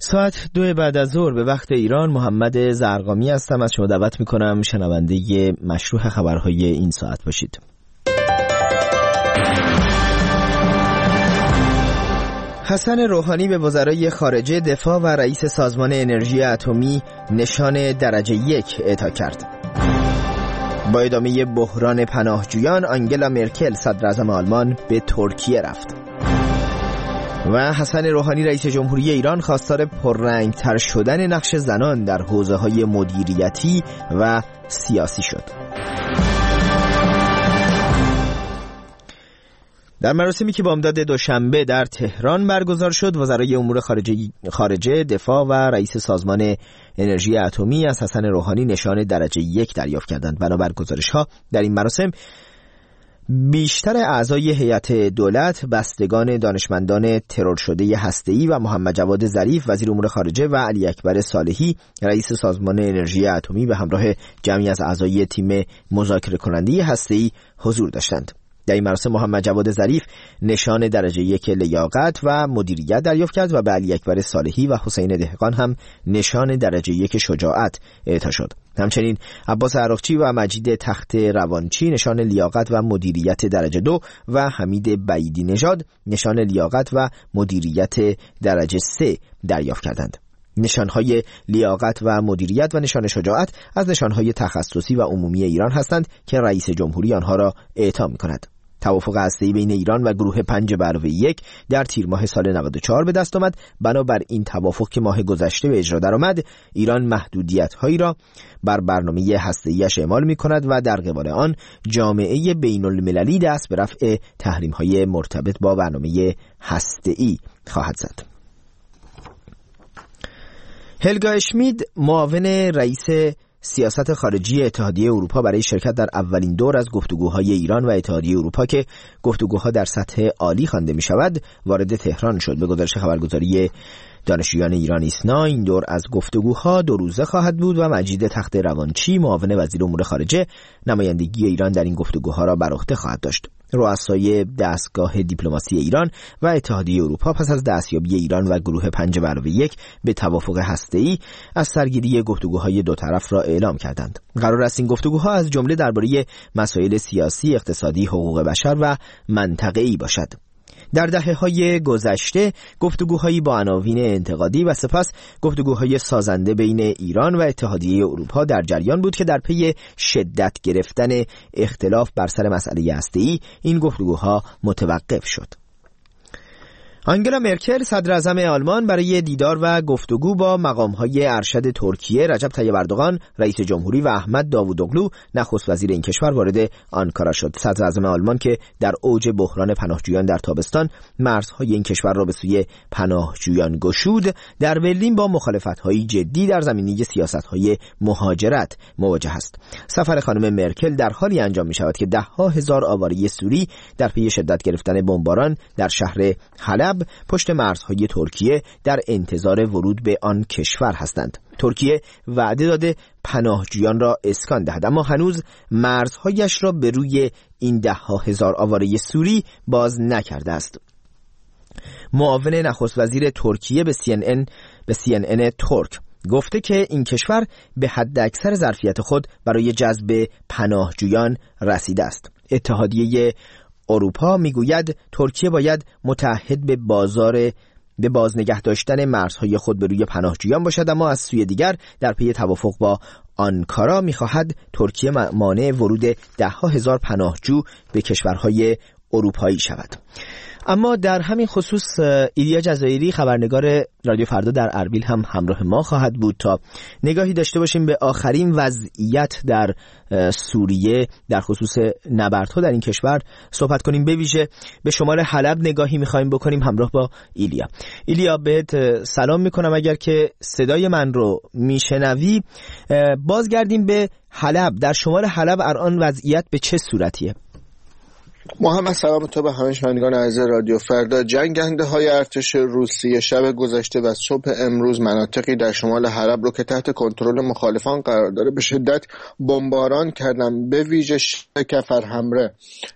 ساعت 2 بعد از ظهر به وقت ایران. محمد زرقامی هستم. از شما دعوت میکنم شنونده مشروع خبرهای این ساعت باشید. حسن روحانی به وزرای خارجه، دفاع و رئیس سازمان انرژی اتمی نشان درجه 1 اعطا کرد. با ادامه بحران پناهجویان، آنگلا مرکل صدراعظم آلمان به ترکیه رفت. و حسن روحانی رئیس جمهوری ایران خواستار پررنگ‌تر شدن نقش زنان در حوزه‌های مدیریتی و سیاسی شد. در مراسمی که بامداد دوشنبه در تهران برگزار شد، وزرای امور خارجه، دفاع و رئیس سازمان انرژی اتمی از حسن روحانی نشان درجه 1 دریافت کردند. بنابر گزارش‌ها در این مراسم بیشتر اعضای هیئت دولت، بستگان دانشمندان ترور شده هسته‌ای و محمد جواد ظریف وزیر امور خارجه و علی اکبر صالحی رئیس سازمان انرژی اتمی به همراه جمعی از اعضای تیم مذاکره کننده هسته‌ای حضور داشتند. در این مراسم محمد جواد ظریف نشان درجه 1 لیاقت و مدیریت دریافت کرد و به علی اکبر صالحی و حسین دهقان هم نشان درجه 1 شجاعت اعطا شد. همچنین عباس عراقچی و مجید تخت روانچی نشان لیاقت و مدیریت درجه 2 و حمید بعیدی نژاد نشان لیاقت و مدیریت درجه 3 دریافت کردند. نشانهای لیاقت و مدیریت و نشان شجاعت از نشانهای تخصصی و عمومی ایران هستند که رئیس جمهوری آنها را اعطا می‌کند. توافق هسته‌ای بین ایران و گروه 5+1 در تیر ماه سال 94 به دست آمد. بنابر این توافق که ماه گذشته به اجرا درآمد، ایران محدودیت‌هایی را بر برنامه هسته‌ایش اعمال می‌کند و در قبال آن جامعه بین‌المللی دست به رفع تحریم‌های مرتبط با برنامه هسته‌ای خواهد زد. هلگا اشمید، معاون رئیس سیاست خارجی اتحادیه اروپا برای شرکت در اولین دور از گفتگوهای ایران و اتحادیه اروپا که گفتگوها در سطح عالی خوانده می شود، وارد تهران شد. به گزارش خبرگزاری دانشجویان ایران ایسنا، این دور از گفتگوها 2 روزه خواهد بود و مجید تخت روانچی، معاون وزیر امور خارجه، نمایندگی ایران در این گفتگوها را بر عهده خواهد داشت. رؤسای دستگاه دیپلماسی ایران و اتحادیه اروپا پس از دستیابی ایران و گروه 5+1 به توافق هسته‌ای از سرگیری گفتگوهای دو طرف را اعلام کردند. قرار است این گفتگوها از جمله درباره مسائل سیاسی، اقتصادی، حقوق بشر و منطقه‌ای باشد. در دهه‌های گذشته گفتگوهایی با عناوین انتقادی و سپس گفتگوهای سازنده بین ایران و اتحادیه اروپا در جریان بود که در پی شدت گرفتن اختلاف بر سر مسئله هسته‌ای این گفتگوها متوقف شد. آنگلا مرکل صدراعظم آلمان برای دیدار و گفتگو با مقام‌های ارشد ترکیه، رجب طیب اردوغان رئیس جمهوری و احمد داوودوغلو نخست وزیر این کشور وارد آنکارا شد. صدراعظم آلمان که در اوج بحران پناهجویان در تابستان مرزهای این کشور را به سوی پناهجویان گشود، در برلین با مخالفت‌های جدی در زمینه سیاست‌های مهاجرت مواجه است. سفر خانم مرکل در حالی انجام می‌شود که ده‌ها هزار آواره سوری در پی شدت گرفتن بمباران در شهر حلب پشت مرزهای ترکیه در انتظار ورود به آن کشور هستند. ترکیه وعده داده پناهجویان را اسکان دهد، اما هنوز مرزهایش را به روی این ده‌ها هزار آواره سوری باز نکرده است. معاون نخست وزیر ترکیه به CNN ترک گفته که این کشور به حد اکثر ظرفیت خود برای جذب پناهجویان رسیده است. اتحادیه اروپا میگوید ترکیه باید متعهد به بازنگه داشتن مرزهای خود به روی پناهجویان باشد، اما از سوی دیگر در پی توافق با آنکارا میخواهد ترکیه مانع ورود ده‌ها هزار پناهجو به کشورهای اروپایی شود. اما در همین خصوص ایلیا جزایری خبرنگار رادیو فردا در اربیل هم همراه ما خواهد بود تا نگاهی داشته باشیم به آخرین وضعیت در سوریه در خصوص نبردها در این کشور صحبت کنیم. به ویژه به شمال حلب نگاهی می‌خوایم بکنیم همراه با ایلیا. ایلیا بهت سلام می‌کنم. اگر که صدای من رو میشنوی بازگردیم به حلب. در شمال حلب الان وضعیت به چه صورتیه؟ محمد سلام تو به همه شنوندگان عزیز رادیو فردا. جنگنده های ارتش روسیه شب گذشته و صبح امروز مناطقی در شمال حلب رو که تحت کنترل مخالفان قرار داره به شدت بمباران کردن، به ویژه کفر حمره.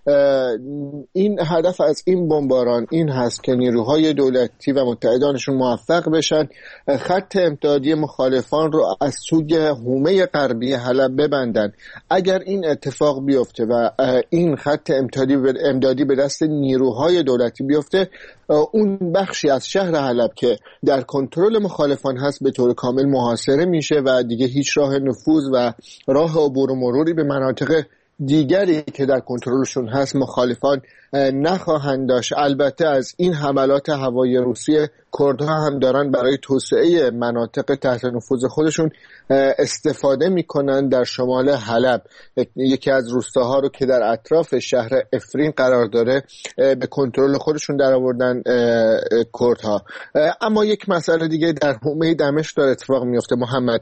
این هدف از این بمباران این هست که نیروهای دولتی و متحدانشون موفق بشن خط امدادی مخالفان رو از سوی حومه غربی حلب ببندن. اگر این اتفاق بیفته و این خط امدادی به دست نیروهای دولتی بیفته، اون بخشی از شهر حلب که در کنترل مخالفان هست به طور کامل محاصره میشه و دیگه هیچ راه نفوذ و راه عبور و مروری به مناطق دیگری که در کنترلشون هست مخالفان نخواهند داشت. البته از این حملات هوایی روسیه کردها هم دارن برای توسعه مناطق تحت نفوذ خودشون استفاده میکنن. در شمال حلب یکی از روستاها رو که در اطراف شهر افرین قرار داره به کنترل خودشون در آوردن کردها. اما یک مسئله دیگه در حومه دمشق داره اتفاق میفته محمد.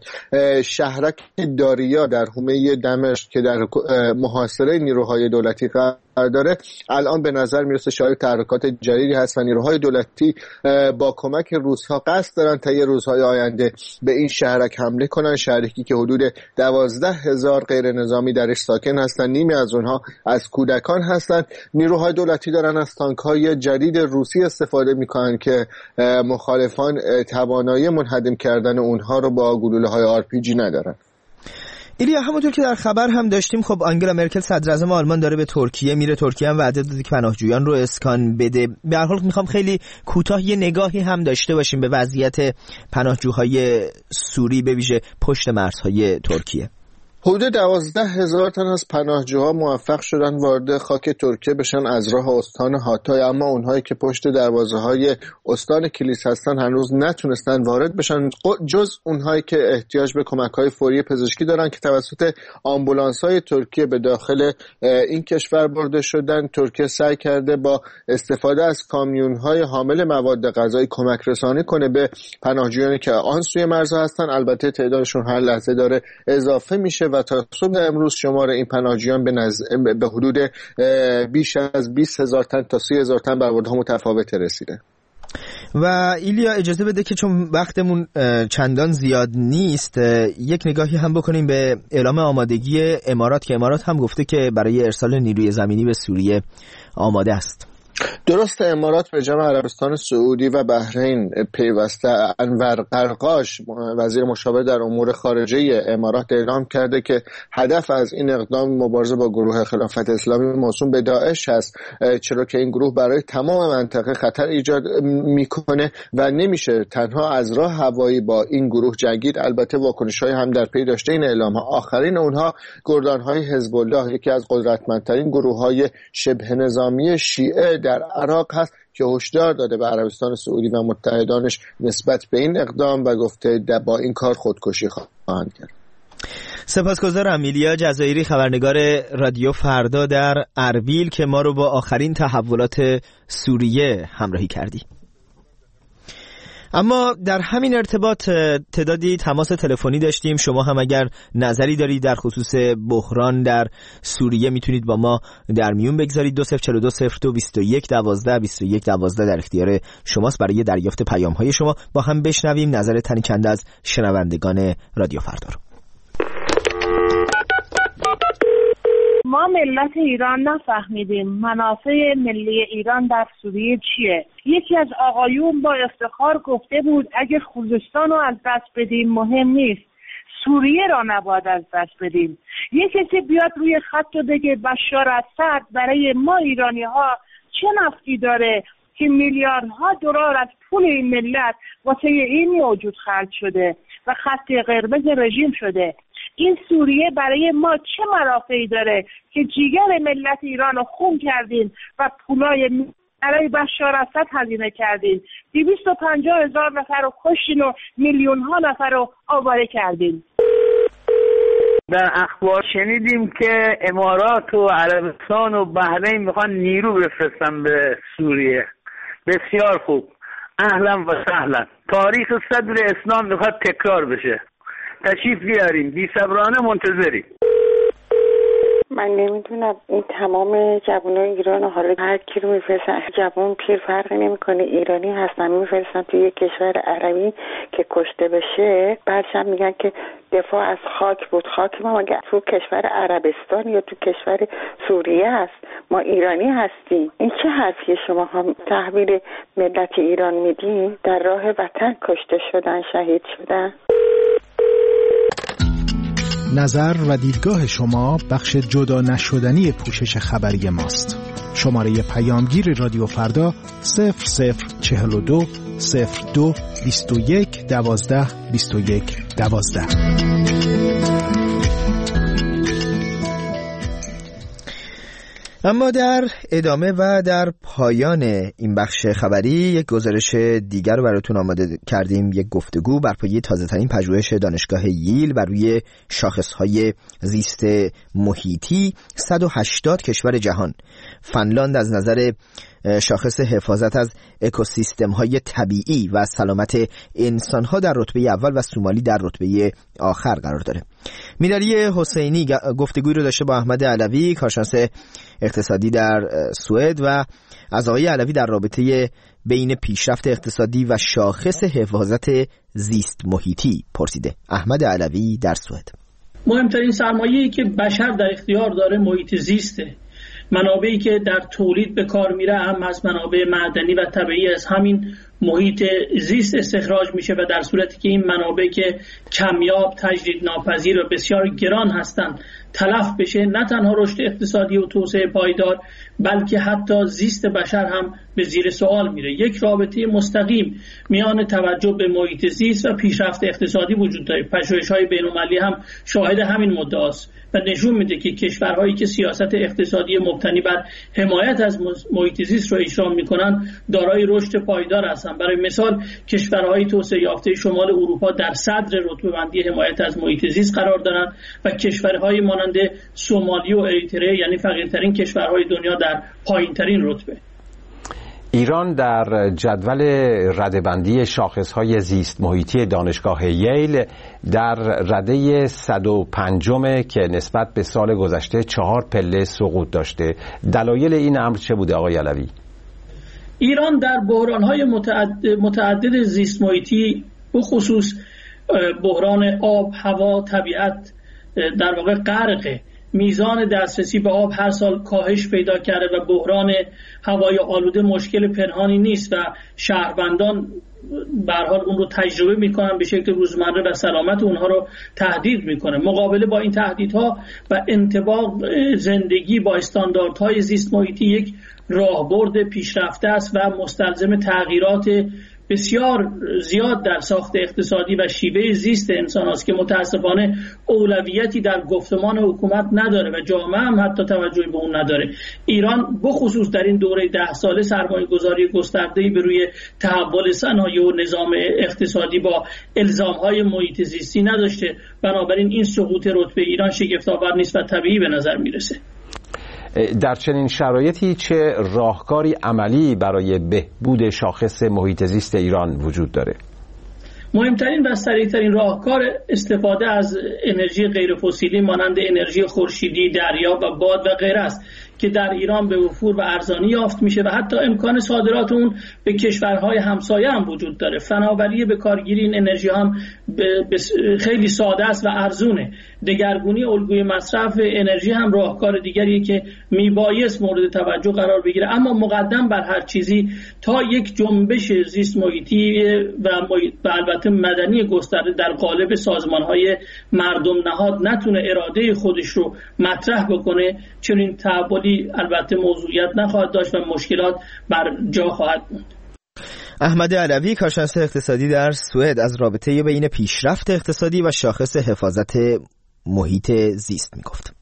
شهرک داریا در حومه دمشق که در محاصره نیروهای دولتی قرار داره الان به نظر میرسه شاید تحرکات جدیدی هست و نیروهای دولتی با کمک روس‌ها قصد دارن تا یه روزهای آینده به این شهرک حمله کنن. شهرکی که حدود 12,000 غیر نظامی درش ساکن هستن، نیمی از اونها از کودکان هستن. نیروهای دولتی دارن از تانک‌های جدید روسی استفاده میکنن که مخالفان توانایی منهدم کردن اونها رو با گلوله‌های RPG ندارن. ایلیا، همونطور که در خبر هم داشتیم، خب آنگلا مرکل صدراعظم آلمان داره به ترکیه میره. ترکیه هم وعده داده که پناهجویان رو اسکان بده. به هر حال میخوام خیلی کوتاه یه نگاهی هم داشته باشیم به وضعیت پناهجوهای سوری به ویژه پشت مرزهای ترکیه. حدود 12,000 تن از پناهجوها موفق شدن وارد خاک ترکیه بشن از راه استان هاتای، اما اونهایی که پشت دروازه‌های استان کلیس هستن هنوز نتونستن وارد بشن، جز اونهایی که احتیاج به کمک‌های فوری پزشکی دارن که توسط آمبولانس‌های ترکیه به داخل این کشور برده شدن. ترکیه سعی کرده با استفاده از کامیون‌های حامل مواد غذایی کمک رسانی کنه به پناهجویانی که آن سوی مرزها هستن. البته تعدادشون هر لحظه داره اضافه میشه و تا صبح امروز شمار این پناهجویان به حدود بیش از 20,000 تن تا 30,000 تن برآوردها متفاوت رسیده. و ایلیا اجازه بده که چون وقتمون چندان زیاد نیست یک نگاهی هم بکنیم به اعلام آمادگی امارات که امارات هم گفته که برای ارسال نیروی زمینی به سوریه آماده است. درست، امارات به جمع عربستان سعودی و بحرین پیوسته. انور قرقاش وزیر مشاور در امور خارجه امارات اعلام کرده که هدف از این اقدام مبارزه با گروه خلافت اسلامی موسوم به داعش است، چرا که این گروه برای تمام منطقه خطر ایجاد میکنه و نمیشه تنها از راه هوایی با این گروه جنگید. البته واکنش‌های هم در پی داشته این اعلام ها. آخرین اونها گردان‌های حزب الله، یکی از قدرتمندترین گروه‌های شبه نظامی شیعه در عراق هست که هشدار داده به عربستان سعودی و متحدانش نسبت به این اقدام و گفته با این کار خودکشی خواهند کرد. سپاسگزارم ایلیا جزایری، خبرنگار رادیو فردا در اربیل، که ما رو با آخرین تحولات سوریه همراهی کردی. اما در همین ارتباط تعدادی تماس تلفنی داشتیم. شما هم اگر نظری دارید در خصوص بحران در سوریه میتونید با ما در میون بگذارید. 2042022112 در اختیار شماست برای دریافت پیام های شما. با هم بشنویم نظر تنی چند از شنوندگان رادیو فردا رو. ما ملت ایران نفهمیدیم منافع ملی ایران در سوریه چیه. یکی از آقایون با افتخار گفته بود اگه خوزستان رو از دست بدیم مهم نیست، سوریه را نباید از دست بدیم. یه کسی بیاد روی خط و بگه بشار اسد برای ما ایرانی ها چه نفعی داره که میلیاردها دلار از پول این ملت واسه این موجود خرج شده و خط قرمز رژیم شده. این سوریه برای ما چه منافعی داره که جیگر ملت ایران رو خون کردین و پولای برای بشار اسد هزینه کردین، 250,000 نفر رو کشتین و میلیون ها نفر رو آواره کردین. در اخبار شنیدیم که امارات و عربستان و بحرین میخوان نیرو بفرستن به سوریه. بسیار خوب، اهلا و سهلا. تاریخ صدر اسلام میخواد تکرار بشه. تشریف بیاریم، بی‌صبرانه منتظریم. من نمیدونم این تمام جوانای ایران حالا هر کی رو میفرستن، جوان پیر فرقی نمیکنه، ایرانی هستن میفرستن توی کشور عربی که کشته بشه، بعدش میگن که دفاع از خاک بود. خاک ما مگه تو کشور عربستان یا تو کشور سوریه است؟ ما ایرانی هستیم. این چه حرفیه شما هم تحویل ملت ایران میدین؟ در راه وطن کشته شدن، شهید شدن. نظر و دیدگاه شما بخش جدا نشدنی پوشش خبری ماست. شماره پیامگیر رادیو فردا 0042 02 21 12 21 12. اما در ادامه و در پایان این بخش خبری یک گزارش دیگر رو براتون آماده کردیم. یک گفتگو بر پایه تازه‌ترین پژوهش دانشگاه ییل بر روی شاخص‌های زیست محیطی 180 کشور جهان. فنلاند از نظر شاخص حفاظت از اکوسیستم‌های طبیعی و سلامت انسان‌ها در رتبه اول و سومالی در رتبه آخر قرار داره. میرعلی حسینی گفتگویی رو داشته با احمد علوی، کارشناس اقتصادی در سوئد، و از آقای علوی در رابطه بین پیشرفت اقتصادی و شاخص حفاظت زیست محیطی پرسیده. احمد علوی در سوئد: مهمترین سرمایه‌ای که بشر در اختیار داره محیط زیسته. منابعی که در تولید به کار میره هم از منابع معدنی و طبیعی از همین محیط زیست استخراج میشه و در صورتی که این منابع که کمیاب، تجدید ناپذیر و بسیار گران هستند تلف بشه، نه تنها رشد اقتصادی و توسعه پایدار بلکه حتی زیست بشر هم به زیر سوال میره. یک رابطه مستقیم میان توجه به محیط زیست و پیشرفت اقتصادی وجود داره. پژوهش‌های بین‌المللی هم شاهد همین مدعاست و نشون میده که کشورهایی که سیاست اقتصادی مبتنی بر حمایت از محیط زیست رو اجرا میکنن دارای رشد پایدار هستند. برای مثال کشورهای توسعه یافته شمال اروپا در صدر رتبه‌بندی حمایت از محیط زیست قرار دارند و کشورهای مانند سومالی و اریتره، یعنی فقیرترین کشورهای دنیا، در پایینترین رتبه. ایران در جدول رده‌بندی شاخص‌های زیست محیطی دانشگاه ییل در رده 105 که نسبت به سال گذشته 4 پله سقوط داشته. دلایل این امر چه بوده آقای علوی؟ ایران در بحران‌های متعدد زیست محیطی، بخصوص بحران آب، هوا، طبیعت، در واقع غرق. میزان دسترسی به آب هر سال کاهش پیدا کرده و بحران هوای آلوده مشکل پنهانی نیست و شهروندان به هر حال اون رو تجربه میکنن به شکل روزمره و سلامت اونها رو تهدید میکنه. مقابله با این تهدیدها و انطباق زندگی با استانداردهای زیست محیطی یک راهبرد پیشرفته است و مستلزم تغییرات بسیار زیاد در ساخت اقتصادی و شیوه زیست انسان است که متاسفانه اولویتی در گفتمان حکومت نداره و جامعه هم حتی توجهی به اون نداره. ایران بخصوص در این دوره 10 ساله سرمایه‌گذاری گسترده‌ای به روی تحول صنایع و نظام اقتصادی با الزام‌های محیط زیستی نداشته. بنابراین این سقوط رتبه ایران شگفت‌آور نیست و طبیعی به نظر میرسه. در چنین شرایطی چه راهکاری عملی برای بهبود شاخص محیط زیست ایران وجود داره؟ مهمترین و سریعترین راهکار استفاده از انرژی غیر فسیلی مانند انرژی خورشیدی، دریا و باد و غیره است که در ایران به وفور و ارزانی یافت میشه و حتی امکان صادرات اون به کشورهای همسایه هم وجود داره. فناوری به کارگیری این انرژی هم خیلی ساده است و ارزونه. دگرگونی الگوی مصرف انرژی هم راهکار دیگریه که میبایست مورد توجه قرار بگیره. اما مقدم بر هر چیزی تا یک جنبش زیست محیطی و البته مدنی گسترده در قالب سازمانهای مردم نهاد نتونه اراده خودش رو مطرح بکنه، چنین تحولی البته موضوعیت نخواهد داشت و مشکلات بر جا خواهد موند. احمد علوی، کارشناس اقتصادی در سوئد، از رابطه بین پیشرفت اقتصادی و شاخص حفاظت محیط زیست میگفت.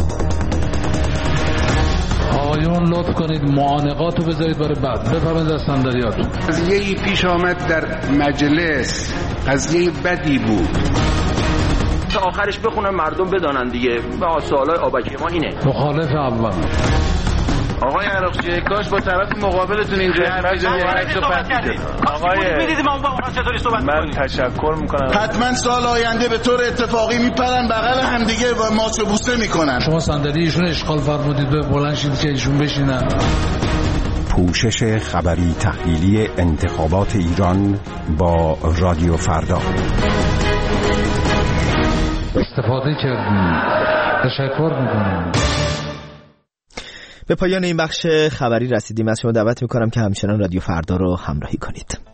آقایون لطف کنید معانقات رو بذارید برای بعد. بفرمایید از صندلیاتون. قضیه‌ای پیش آمد در مجلس، قضیه بدی بود. تا آخرش بخونن مردم بدانن دیگه. و سوالای آبکی ما اینه. مخالف اول. آقای عراقچی کاش با طرف مقابلتون اینجوری حرف بزنید. آقای من تشکر میکنم. حتما سال آینده به طور اتفاقی میپرن بغل همدیگه و ماچ و بوسه میکنن. شما صندلی ایشون اشغال فرمودید به بلند شید که ایشون بشینن. پوشش خبری تحلیلی انتخابات ایران با رادیو فردا. استفاده کردیم. تشکر میکنم. به پایان این بخش خبری رسیدیم. از شما دعوت میکنم که همچنان رادیو فردا رو همراهی کنید.